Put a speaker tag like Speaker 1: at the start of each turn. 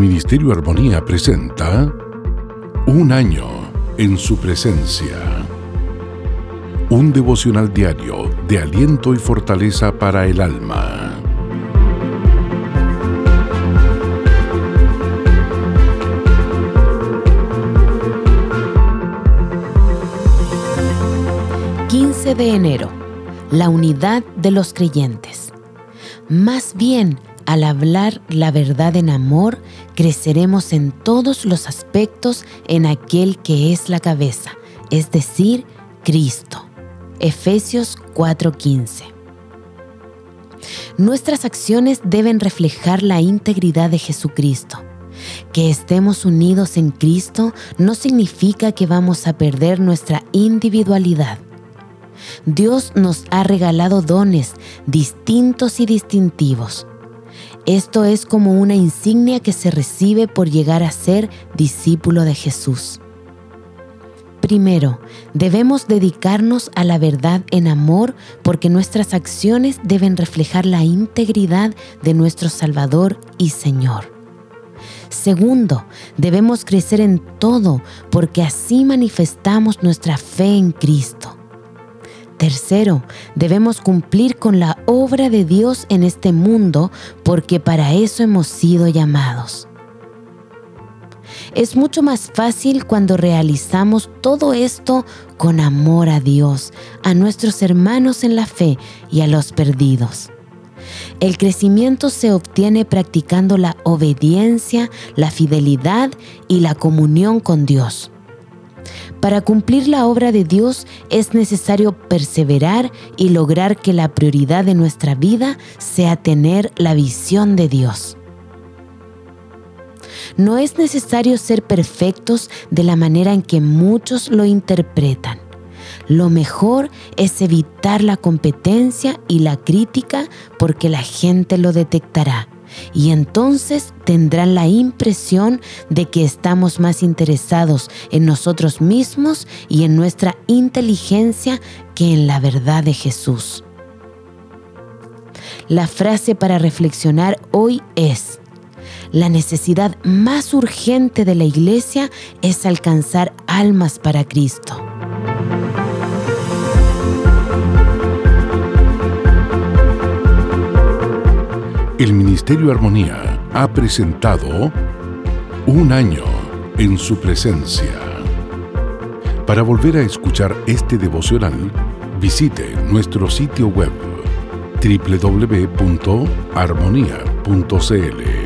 Speaker 1: Ministerio Armonía presenta Un año en su presencia. Un devocional diario de aliento y fortaleza para el alma.
Speaker 2: De enero, la unidad de los creyentes. Más bien, al hablar la verdad en amor, creceremos en todos los aspectos en aquel que es la cabeza, es decir, Cristo. Efesios 4:15. Nuestras acciones deben reflejar la integridad de Jesucristo. Que estemos unidos en Cristo no significa que vamos a perder nuestra individualidad. Dios nos ha regalado dones distintos y distintivos. Esto es como una insignia que se recibe por llegar a ser discípulo de Jesús. Primero, debemos dedicarnos a la verdad en amor porque nuestras acciones deben reflejar la integridad de nuestro Salvador y Señor. Segundo, debemos crecer en todo porque así manifestamos nuestra fe en Cristo. Tercero, debemos cumplir con la obra de Dios en este mundo porque para eso hemos sido llamados. Es mucho más fácil cuando realizamos todo esto con amor a Dios, a nuestros hermanos en la fe y a los perdidos. El crecimiento se obtiene practicando la obediencia, la fidelidad y la comunión con Dios. Para cumplir la obra de Dios es necesario perseverar y lograr que la prioridad de nuestra vida sea tener la visión de Dios. No es necesario ser perfectos de la manera en que muchos lo interpretan. Lo mejor es evitar la competencia y la crítica porque la gente lo detectará. Y entonces tendrán la impresión de que estamos más interesados en nosotros mismos y en nuestra inteligencia que en la verdad de Jesús. La frase para reflexionar hoy es: la necesidad más urgente de la iglesia es alcanzar almas para Cristo.
Speaker 1: El Ministerio Armonía ha presentado Un año en su presencia. Para volver a escuchar este devocional, visite nuestro sitio web www.armonia.cl.